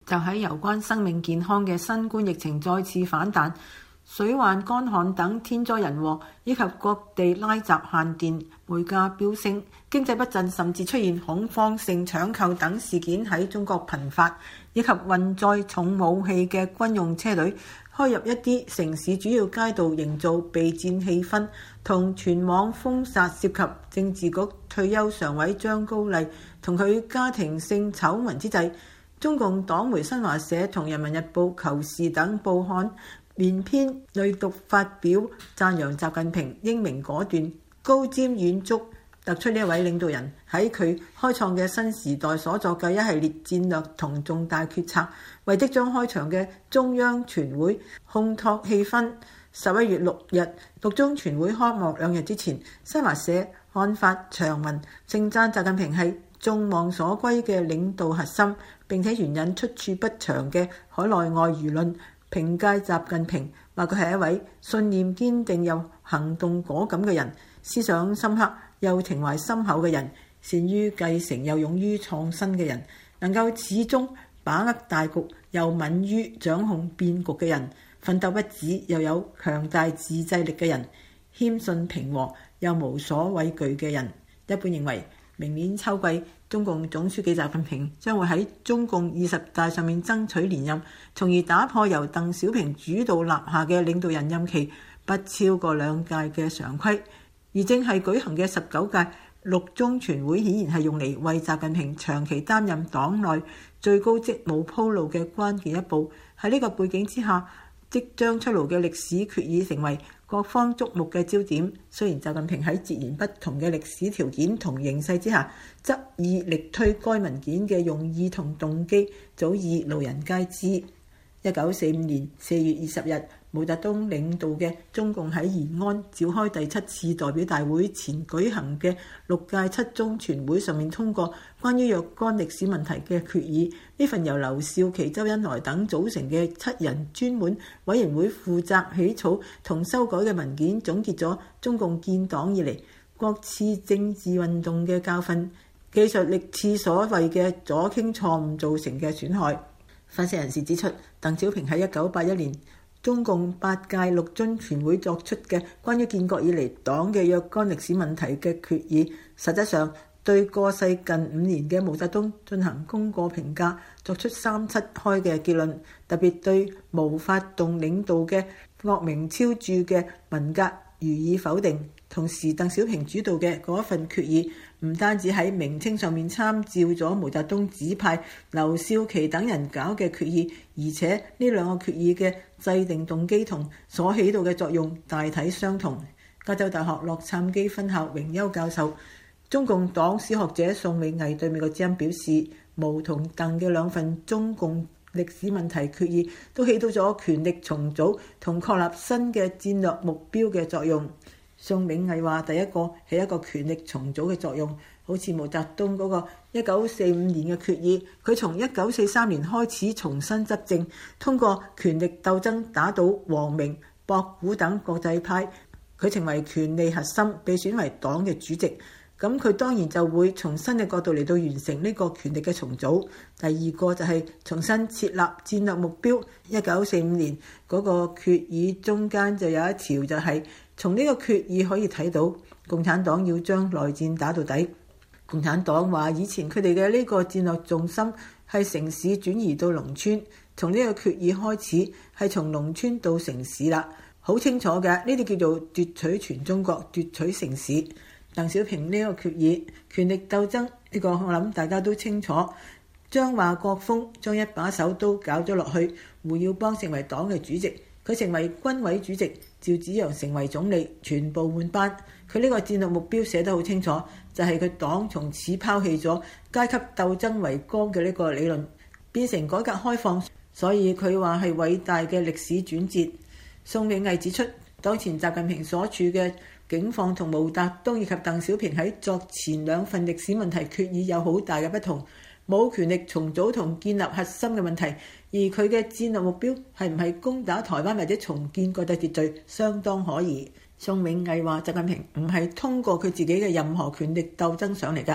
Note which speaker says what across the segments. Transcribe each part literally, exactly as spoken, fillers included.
Speaker 1: 就喺有關生命健康嘅新冠疫情再次反彈、水患、乾旱等天災人禍，以及各地拉閘限電、煤價飆升、經濟不振，甚至出現恐慌性搶購等事件喺中國頻發，以及運載重武器嘅軍用車隊開入一啲城市主要街道，營造備戰氣氛，同全網封殺涉及政治局退休常委張高麗同佢家庭性醜聞之際，中共黨媒新華社同人民日報、求是等報刊連篇累牘發表讚揚習近平英明果斷、高瞻遠矚，突出呢一位領導人喺佢開創嘅新時代所作嘅一系列戰略同重大決策，為即將開場嘅中央全會烘托氣氛。十一月六日，六中全會開幕兩日之前，新華社刊發長文稱讚習近平係眾望所歸嘅領導核心，並且援引出處不詳嘅海內外輿論，評價習近平話佢係一位信念堅定又行動果敢嘅人，思想深刻又情懷深厚嘅人，善於繼承又勇於創新嘅人，能夠始終把握大局又敏於掌控變局嘅人，奮鬥不止又有強大自制力嘅人，謙遜平和又無所畏懼嘅人。一般認為，明年秋季，中共總書記習近平將會喺中共二十大上面爭取連任，從而打破由鄧小平主導立下嘅領導人任期不超過兩屆嘅常規。而正係舉行嘅十九屆六中全會，顯然係用嚟為習近平長期擔任黨內最高職務鋪路嘅關鍵一步。喺呢個背景之下，即將出爐嘅歷史決議成為各方矚目嘅焦點。雖然習近平喺截然不同嘅歷史條件同形勢之下，執意力推該文件嘅用意同動機，早已路人皆知。一九四五年四月二十日，毛澤東領導嘅中共喺延安召開第七次代表大會前舉行嘅六屆七中全會上面通過關於若干歷史問題嘅決議。呢份由劉少奇、周恩來等組成嘅七人專門委員會負責起草同修改嘅文件，總結咗中共建黨以嚟各次政治運動嘅教訓，記述歷次所謂嘅左傾錯誤造成嘅損害。分析人士指出，鄧小平喺一九八一年中共八屆六中全會作出嘅關於建國以嚟黨嘅若干歷史問題嘅決議，實質上對過世近五年嘅毛澤東進行功過評價，作出三七開嘅結論，特別對毛發動領導嘅惡名昭著嘅文革予以否定。同時，鄧小平主導嘅嗰一份決議唔單止喺名稱上面參照咗毛澤東指派劉少奇等人搞嘅決議，而且呢兩個決議嘅制定動機同所起到嘅作用大體相同。加州大學洛杉磯分校榮休教授、中共黨史學者宋永毅對美國之音表示，毛同鄧嘅兩份中共歷史問題決議都起到咗權力重組同確立新嘅戰略目標嘅作用。宋永毅話：第一個係一個權力重組嘅作用，好似毛澤東嗰個一九四五年嘅決議，佢從一九四三年開始重新執政，通過權力鬥爭打倒王明、博古等國際派，佢成為權力核心，被選為黨嘅主席。咁佢當然就會從新嘅角度嚟到完成呢個權力嘅重組。第二個就係重新設立戰略目標。一九四五年嗰個決議中間就有一條就係、是。從呢個決議可以睇到，共產黨要將內戰打到底。共產黨話以前佢哋嘅呢個戰略重心係城市轉移到農村，從呢個決議開始係從農村到城市啦，好清楚嘅。呢啲叫做奪取全中國、奪取城市。鄧小平呢個決議，權力鬥爭呢、這個我諗大家都清楚。將華國鋒將一把手都搞咗落去，胡耀邦成為黨嘅主席，佢成為軍委主席。趙紫陽成為總理，全部換班。佢呢個戰略目標寫得好清楚，就係佢黨從此拋棄咗階級鬥爭為綱嘅呢個理論，變成改革開放。所以佢話係偉大嘅歷史轉折。宋永毅指出，當前習近平所處嘅境況同毛澤東以及鄧小平喺作前兩份歷史問題決議有好大嘅不同。冇權力重組同建立核心嘅問題，而佢嘅戰略目標係唔係攻打台灣或者重建國際秩序，相當可疑。宋永毅話：習近平唔係通過佢自己嘅任何權力鬥爭上嚟㗎，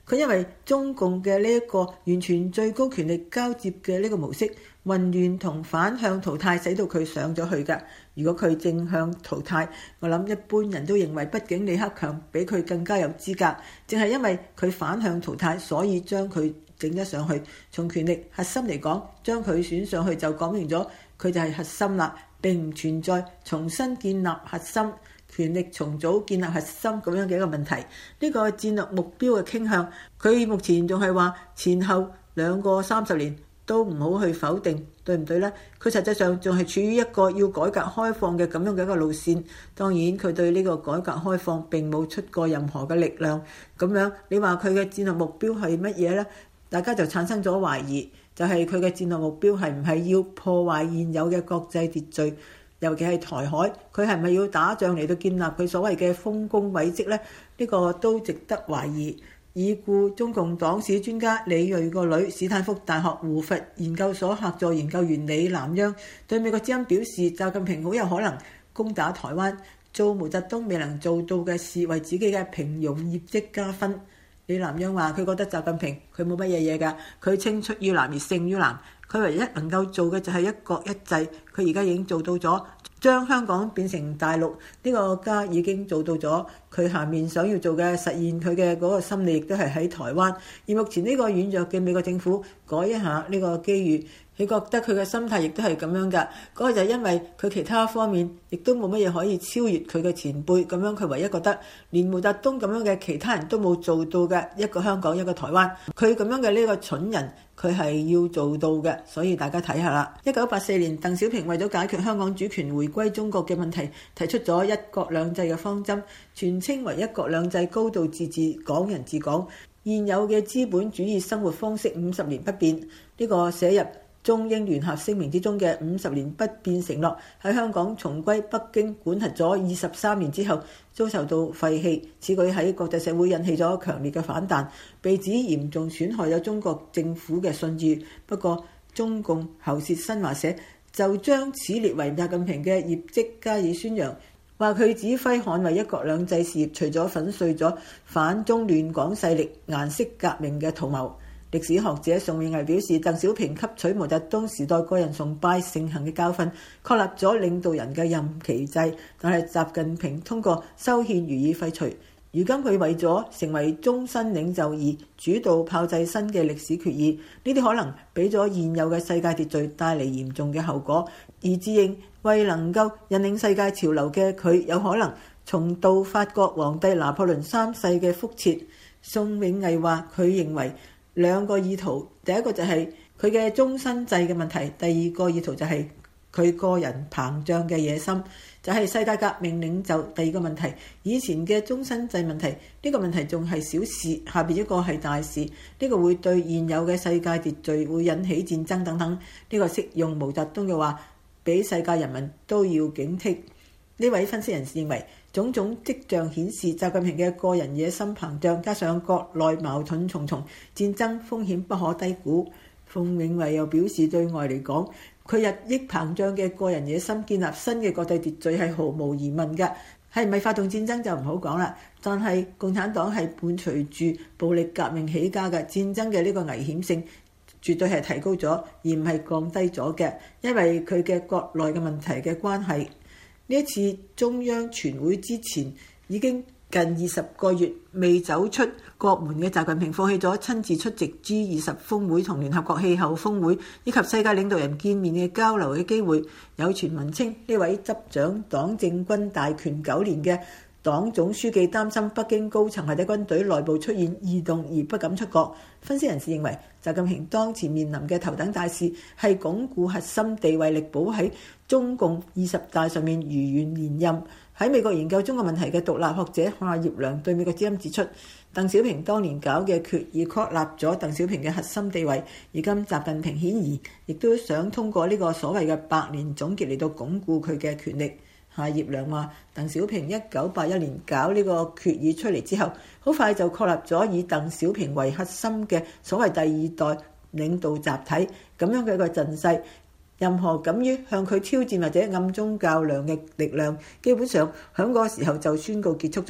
Speaker 1: 佢因為中共嘅呢一個完全最高權力交接嘅呢個模式混亂同反向淘汰，使到佢上咗去㗎。如果佢正向淘汰，我諗一般人都認為，畢竟李克強比佢更加有資格，正係因為佢反向淘汰，所以將佢整咗上去。從權力核心嚟講，將佢選上去就講明咗佢就係核心啦，並唔存在重新建立核心、權力重組建立核心咁樣嘅一個問題。呢個戰略目標嘅傾向，佢目前仲係話前後兩個三十年都唔好去否定，對唔對呢？佢實際上仲係處於一個要改革開放嘅咁樣嘅一個路線。當然佢對呢個改革開放並冇出過任何嘅力量。咁樣你話佢嘅戰略目標係乜嘢呢？大家就產生咗懷疑，就係佢嘅戰略目標係唔係要破壞現有嘅國際秩序，尤其係台海，佢係咪要打仗嚟到建立佢所謂嘅豐功偉績呢？呢個都值得懷疑。已故中共黨史專家李銳個女，史丹福大學胡佛研究所客座研究員李南央對美國之音表示，習近平好有可能攻打台灣，做毛澤東未能做到嘅事，為自己嘅平庸業績加分。李南央話：佢覺得習近平佢冇乜嘢嘢㗎，佢青出於藍而勝於藍，佢唯一能夠做嘅就係一國一制，佢而家已經做到咗，將香港變成大陸呢個家已經做到咗，佢下面想要做嘅實現佢嘅嗰個心理亦都係喺台灣。而目前呢個軟弱嘅美國政府改一下呢個機遇，佢覺得佢嘅心態亦都係咁樣㗎。嗰個就係因為佢其他方面亦都冇乜嘢可以超越佢嘅前輩，咁樣佢唯一覺得連毛澤東咁樣嘅其他人都冇做到嘅一個香港一個台灣，佢咁樣嘅呢個蠢人佢係要做到嘅。所以大家睇下啦，一九八四年鄧小平為咗解決香港主權回歸中國嘅問題，提出咗一國兩制嘅方針，全稱為一國兩制高度自治港人治港，現有嘅資本主義生活方式五十年不變。呢個寫入中英聯合聲明之中嘅五十年不變承諾，喺香港重歸北京管轄咗二十三年之後遭受到廢棄，此舉喺國際社會引起咗強烈嘅反彈，被指嚴重損害咗中國政府嘅信譽。不過中共喉舌新華社就將此列為習近平嘅業績加以宣揚，話佢指揮捍衛一國兩制事業，除咗粉碎咗反中亂港勢力顏色革命嘅圖謀。歷史學者宋永毅表示，鄧小平吸取毛澤東時代個人崇拜盛行嘅教訓，確立咗領導人嘅任期制，但係習近平通過修憲予以廢除。如今佢為咗成為終身領袖而主導炮製新嘅歷史決議，呢啲可能俾咗現有嘅世界秩序帶嚟嚴重嘅後果，而自認為能夠引領世界潮流嘅佢，有可能重蹈法國皇帝拿破崙三世嘅覆轍。宋永毅話：佢認為兩個意圖，第一個就係佢嘅終身制嘅問題，第二個意圖就係佢個人膨脹嘅野心，就係世界革命領袖。第二個問題，以前嘅終身制問題，呢個問題仲係小事，下邊一個係大事，呢個會對現有嘅世界秩序會引起戰爭等等。呢個適用毛澤東嘅話，俾世界人民都要警惕。呢位分析人士認為，種種跡象顯示習近平嘅個人野心膨脹，加上國內矛盾重重，戰爭風險不可低估。馮永偉又表示，對外嚟講，佢日益膨脹嘅個人野心建立新嘅國際秩序係毫無疑問嘅。係唔係發動戰爭就唔好講啦，但係共產黨係伴隨住暴力革命起家嘅，戰爭嘅呢個危險性絕對係提高咗，而唔係降低咗嘅，因為佢嘅國內嘅問題嘅關係。呢一次中央全會之前已經近二十個月未走出國門嘅習近平，放棄咗親自出席 G 二十峰會同聯合國氣候峰會以及世界領導人見面嘅交流嘅機會。有傳聞稱呢位執掌黨政軍大權九年嘅黨總書記擔心北京高層或者軍隊內部出現異動而不敢出國。分析人士認為，習近平當前面臨嘅頭等大事係鞏固核心地位，力保喺中共二十大上面如願連任。喺美國研究中國問題嘅獨立學者夏業良對美國之音指出，鄧小平當年搞嘅決議確立咗鄧小平嘅核心地位，而今習近平顯然亦都想通過呢個所謂嘅百年總結嚟到鞏固佢嘅權力。夏業良話，鄧小平一九八一年搞呢個決議出嚟之後，好快就確立咗以鄧小平為核心嘅所謂第二代領導集體咁樣嘅一個陣勢。任何敢於向佢挑戰或者暗中較量嘅力量，基本上喺嗰個時候就宣告結束咗。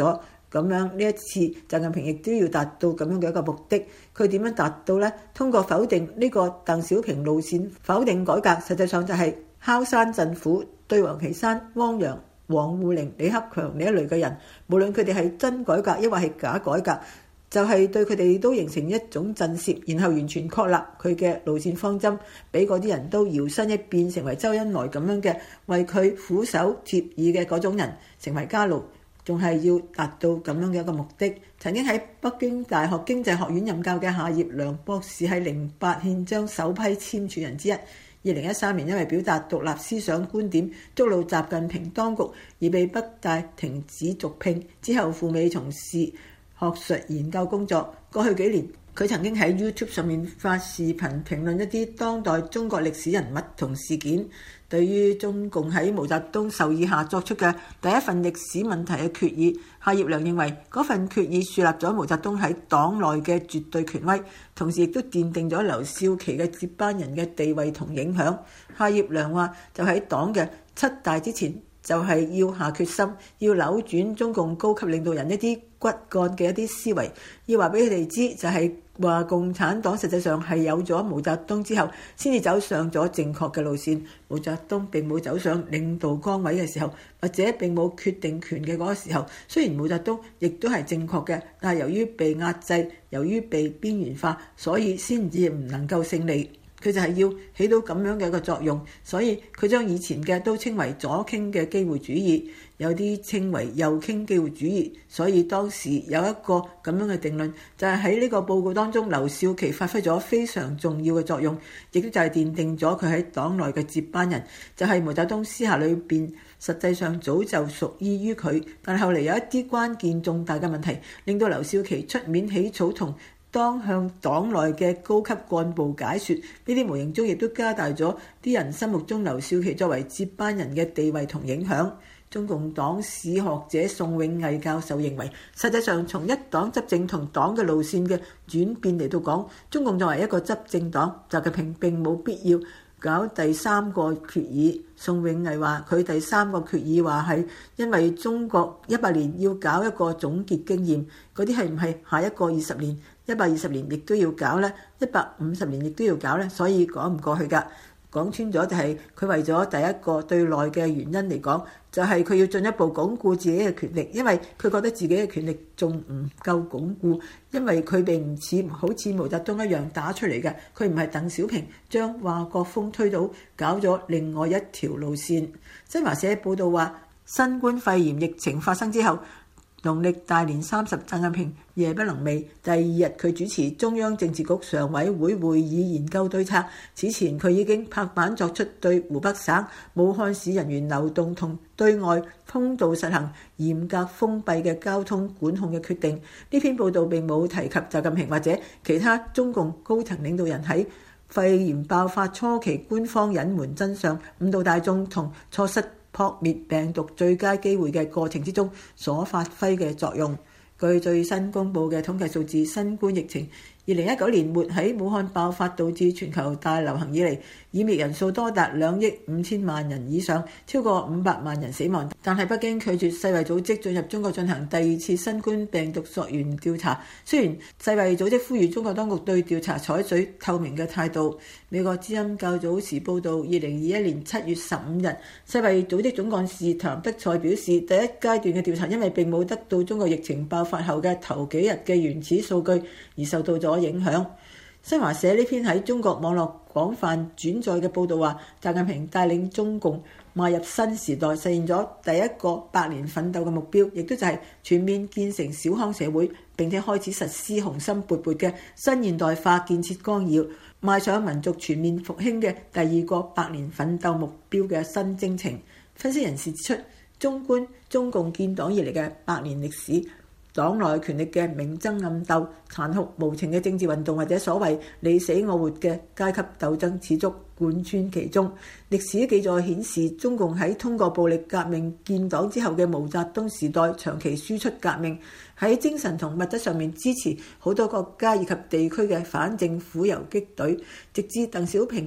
Speaker 1: 咁樣呢一次習近平亦都要達到咁樣嘅一個目的。佢點樣達到呢？通過否定呢個鄧小平路線，否定改革，實際上就係敲山震虎，對王岐山、汪洋、王滬寧、李克強呢一類嘅人，無論佢哋係真改革抑或係假改革，就係對佢哋都形成一種震懾，然後完全確立佢嘅路線方針，俾嗰啲人都搖身一變成為周恩來咁樣嘅為佢俯首貼耳嘅嗰種人，成為家奴，仲係要達到咁樣嘅一個目的。曾經喺北京大學經濟學院任教嘅夏業良博士係零八憲章首批簽署人之一。二零一三年因為表達獨立思想觀點，觸怒習近平當局而被北大停止續聘，之後赴美從事學術研究工作。過去幾年，佢曾經喺 YouTube 上面發視頻評論一啲當代中國歷史人物同事件。對於中共喺毛澤東授意下作出嘅第一份歷史問題嘅決議，夏業良認為嗰份決議樹立咗毛澤東喺黨內嘅絕對權威，同時亦都奠定咗劉少奇嘅接班人嘅地位同影響。夏業良話：就喺黨嘅七大之前，就係要下決心，要扭轉中共高級領導人一啲骨幹嘅一啲思維，要話俾佢哋知，就係話共產黨實際上係有咗毛澤東之後，先至走上咗正確嘅路線。毛澤東並冇走上領導崗位嘅時候，或者並冇決定權嘅嗰個時候，雖然毛澤東亦都係正確嘅，但係由於被壓制，由於被邊緣化，所以先至唔能夠勝利。佢就係要起到咁樣嘅一個作用，所以佢將以前嘅都稱為左傾嘅機會主義，有啲稱為右傾機會主義。所以當時有一個咁樣嘅定論，就係喺呢個報告當中，劉少奇發揮咗非常重要嘅作用，亦都就係奠定咗佢喺黨內嘅接班人。就係毛澤東私下裏邊實際上早就屬意於佢，但係後嚟有一啲關鍵重大嘅問題，令到劉少奇出面起草同當向黨內嘅高級幹部解說，呢啲無形中亦都加大咗啲人心目中劉少奇作為接班人嘅地位同影響。中共黨史學者宋永毅教授認為，實際上從一黨執政同黨嘅路線嘅轉變嚟到講，中共作為一個執政黨，習近平並冇必要搞第三個決議。宋永毅話：佢第三個決議話係因為中國一百年要搞一個總結經驗，嗰啲係唔係下一個二十年、一百二十年亦都要搞呢？一百五十年亦都要搞呢？所以講唔過去㗎。講穿咗就係佢為咗第一個對內嘅原因嚟講，就係佢要進一步鞏固自己嘅權力，因為佢覺得自己嘅權力仲唔夠鞏固，因為佢並唔似好似毛澤東一樣打出嚟嘅，佢唔係鄧小平將華國鋒推倒，搞咗另外一條路線。新華社報道話，新冠肺炎疫情發生之後，農曆大年三十，習近平夜不能寐。第二日佢主持中央政治局常委會會議研究對策。此前佢已經拍板作出對湖北省武漢市人員流動同對外通道實行嚴格封閉嘅交通管控嘅決定。呢篇報道並冇提及習近平或者其他中共高層領導人喺肺炎爆發初期官方隱瞞真相、誤導大眾同錯失撲滅病毒最佳機會嘅過程之中所發揮嘅作用。據最新公佈嘅統計數字，新冠疫情二零一九年末喺武漢爆發，導致全球大流行以嚟，染疫人數多達兩億五千萬人以上，超過五百萬人死亡。但係北京拒絕世衛組織進入中國進行第二次新冠病毒溯源調查。雖然世衛組織呼籲中國當局對調查採取透明嘅態度。美國之音較早時報導，二零二一年七月十五日，世衛組織總幹事譚德塞表示，第一階段嘅調查因為並冇得到中國疫情爆發後嘅頭幾日嘅原始數據而受到咗影響。新華社呢篇喺中國網絡廣泛轉載嘅報導話，習近平帶領中共邁入新時代，實現咗第一個百年奮鬥嘅目標，亦都就係全面建成小康社會，並且開始實施雄心勃勃嘅新現代化建設綱要，邁上民族全面復興嘅第二個百年奮鬥目標嘅新征程。分析人士指出，縱觀中共建黨以嚟嘅百年歷史，黨內權力嘅明爭暗鬥、殘酷無情嘅政治運動或者所謂你死我活嘅階級鬥爭始終貫穿其中。歷史記載顯示，中共喺通過暴力革命建黨之後嘅毛澤東時代長期輸出革命，喺精神同物質上面支持好多國家以及地區嘅反政府游擊隊，直至鄧小平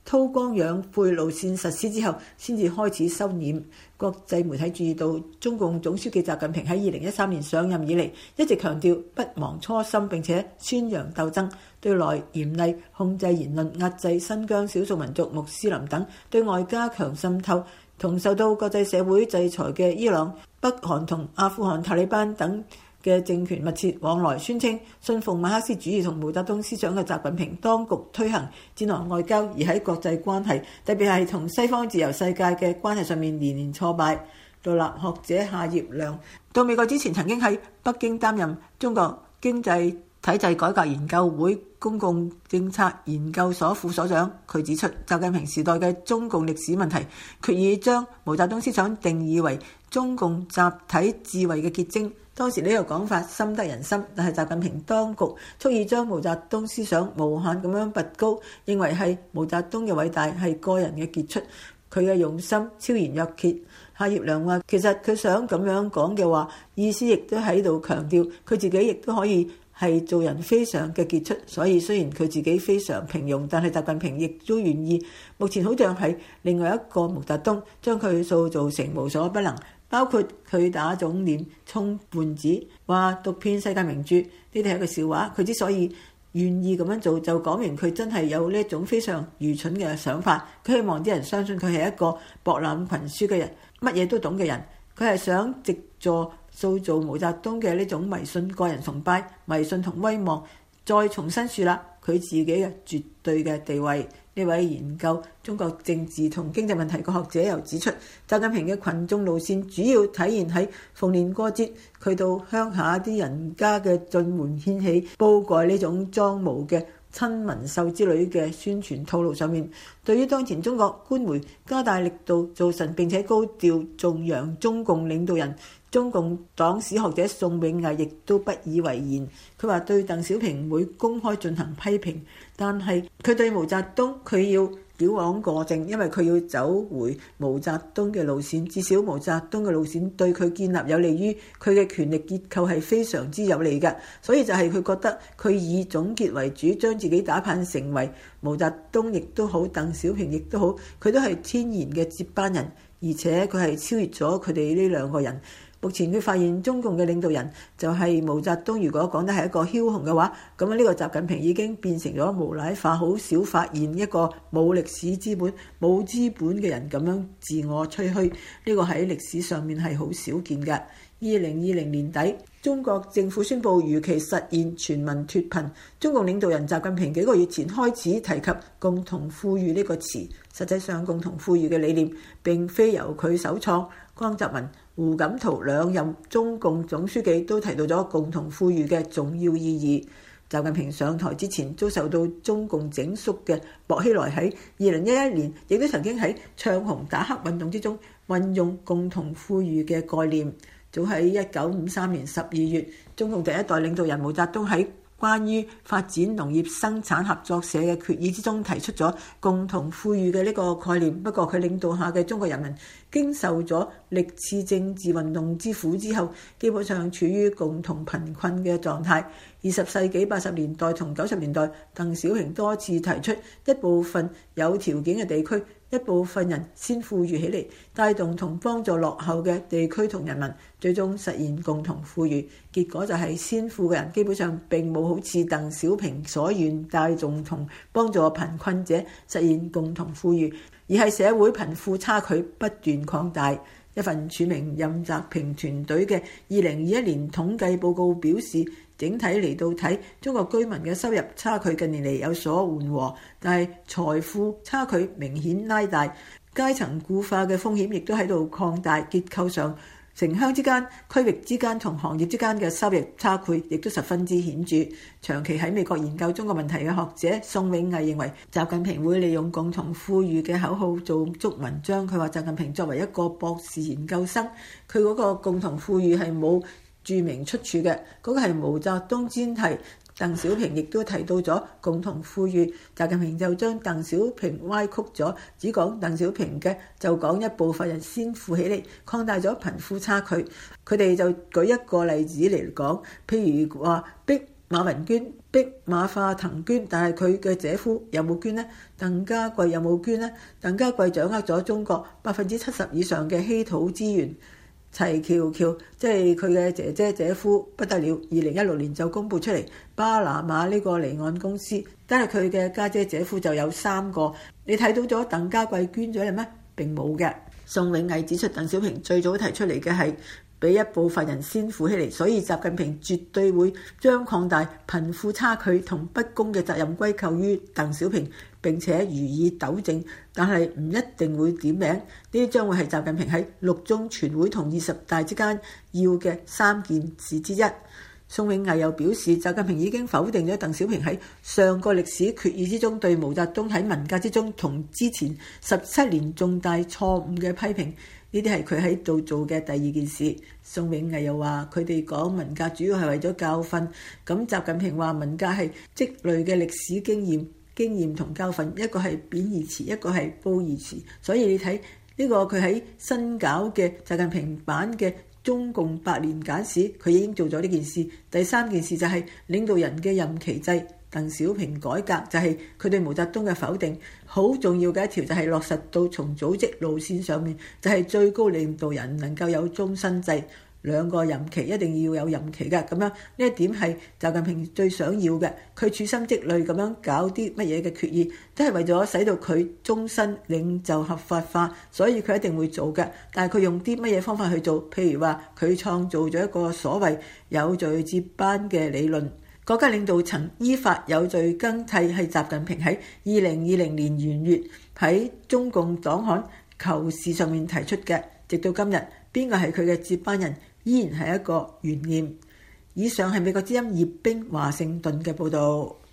Speaker 1: 韜光養晦路線實施之後，先至開始收斂。國際媒體注意到，中共總書記習近平喺二零一三年上任以嚟，一直強調不忘初心，並且宣揚鬥爭，對內嚴厲控制言論，壓制新疆少數民族穆斯林等，對外加強滲透。同受到國際社會制裁嘅伊朗、北韓同阿富汗塔利班等嘅政權密切往來，宣稱信奉馬克思主義同毛澤東思想嘅習近平當局推行戰狼外交，而喺國際關係，特別係同西方自由世界嘅關係上面連連挫敗。獨立學者夏業良到美國之前曾經喺北京擔任中國經濟體制改革研究會公共政策研究所副所長。佢指出，習近平時代嘅中共歷史問題，決意將毛澤東思想定義為中共集體智慧嘅結晶。當時呢個講法深得人心，但係習近平當局蓄意將毛澤東思想無限咁樣拔高，認為係毛澤東嘅偉大係個人嘅傑出，佢嘅用心超然若揭。夏業良話，其實佢想咁樣講嘅話，意思亦都喺度強調佢自己亦都可以係做人非常嘅傑出。所以雖然佢自己非常平庸，但係習近平亦都願意。目前好像係另外一個毛澤東，將佢塑造成無所不能。包括佢打腫臉充胖子，話讀遍世界名著，呢啲係一個笑話。佢之所以願意咁樣做，就講明佢真係有呢一種非常愚蠢嘅想法。佢希望啲人相信佢係一個博覽群書嘅人，乜嘢都懂嘅人。佢係想藉助塑造毛澤東嘅呢種迷信、個人崇拜、迷信同威望，再重新樹立佢自己嘅絕對嘅地位。呢位研究中國政治同經濟問題嘅學者又指出，習近平嘅群眾路線主要體現喺逢年過節，佢到鄉下啲人家嘅進門掀起煲蓋呢種裝模嘅親民秀之類嘅宣傳套路上面。對於當前中國官媒加大力度造神並且高調頌揚中共領導人，中共黨史學者宋永毅亦都不以為然。佢話對鄧小平會公開進行批評，但係佢對毛澤東佢要矯枉過正，因為佢要走回毛澤東嘅路線。至少毛澤東嘅路線對佢建立有利於佢嘅權力結構係非常之有利嘅，所以就係佢覺得佢以總結為主，將自己打扮成為毛澤東亦都好，鄧小平亦都好，佢都係天然嘅接班人，而且佢係超越咗佢哋呢兩個人。目前佢發現中共嘅領導人就係毛澤東，如果講得係一個梟雄嘅話，咁呢個習近平已經變成咗無賴化，好少發現一個冇歷史資本、冇資本嘅人咁樣自我吹噓，呢個喺歷史上面係好少見嘅。二零二零年底，中國政府宣布如期實現全民脫貧。中共領導人習近平幾個月前開始提及共同富裕呢個詞，實際上共同富裕嘅理念並非由佢首創。江澤民、胡錦濤兩任中共總書記都提到咗共同富裕嘅重要意義。習近平上台之前遭受到中共整肅嘅薄熙來喺二零一一年亦都曾經喺唱紅打黑運動之中運用共同富裕嘅概念。早喺一九五三年十二月，中共第一代領導人毛澤東喺關於發展農業生產合作社嘅決議之中提出咗共同富裕嘅呢個概念。不過佢領導下嘅中國人民經受咗歷次政治運動之苦之後，基本上處於共同貧困嘅狀態。二十世紀八十年代同九十年代，鄧小平多次提出一部分有條件嘅地區，一部分人先富裕起嚟，帶動同幫助落後嘅地區同人民，最終實現共同富裕。結果就係先富嘅人基本上並冇好似鄧小平所願帶動同幫助貧困者實現共同富裕，而係社會貧富差距不斷擴大。一份署名任澤平團隊嘅二零二一年統計報告表示，整體嚟到睇，中國居民嘅收入差距近年嚟有所緩和，但係財富差距明顯拉大，階層固化嘅風險亦都喺度擴大。結構上，城鄉之間、區域之間同行業之間嘅收入差距亦都十分之顯著。長期喺美國研究中國問題嘅學者宋永毅認為，習近平會利用共同富裕嘅口號做足文章。佢話習近平作為一個博士研究生，佢嗰個共同富裕係冇注明出處嘅，嗰、那個係毛澤東專題。鄧小平亦都提到咗共同富裕，習近平就將鄧小平歪曲咗，只講鄧小平嘅，就講一部分人先富起嚟，擴大咗貧富差距。佢哋就舉一個例子嚟講，譬如話逼馬雲捐，逼馬化騰捐，但係佢嘅姐夫有冇捐呢？鄧家貴有冇捐呢？鄧家貴掌握咗中國百分之七十以上嘅稀土資源。齊喬喬即係佢嘅姐姐姐夫不得了，二零一六年就公佈出嚟巴拿馬呢個離岸公司，但係佢嘅家姐姐夫就有三個。你睇到咗鄧家貴捐咗嚟咩？並冇嘅。宋永毅指出，鄧小平最早提出嚟嘅係俾一部分人先富起嚟，所以習近平絕對會將擴大貧富差距同不公嘅責任歸咎於鄧小平，並且予以糾正，但係唔一定會點名。呢啲將會係習近平喺六中全會同二十大之間要嘅三件事之一。宋永毅又表示，習近平已經否定咗鄧小平喺上個歷史決議之中對毛澤東喺文革之中同之前十七年重大錯誤嘅批評。呢啲係佢喺度做嘅第二件事。宋永毅又話，佢哋講文革主要係為咗教訓，咁習近平話文革係積累嘅歷史經驗、經驗同教訓，一個係貶義詞，一個係褒義詞。所以你睇呢個佢喺新搞嘅習近平版嘅中共百年簡史，佢已經做咗呢件事。第三件事就係領導人嘅任期制。鄧小平改革就係佢對毛澤東嘅否定。好重要嘅一條就係落實到從組織路線上面，就係最高領導人能夠有終身制，兩個任期一定要有任期嘅。咁樣呢一點係習近平最想要嘅。佢處心積慮咁樣搞啲乜嘢嘅決議，都係為咗使到佢終身領袖合法化，所以佢一定會做嘅。但係佢用啲乜嘢方法去做？譬如話佢創造咗一個所謂有序接班嘅理論。國家領導層依法有序更替係習近平喺二零二零年元月喺中共黨刊求是上面提出嘅，直到今日邊個係佢嘅接班人依然係一個懸念。以上係美國之音葉冰華盛頓嘅報導。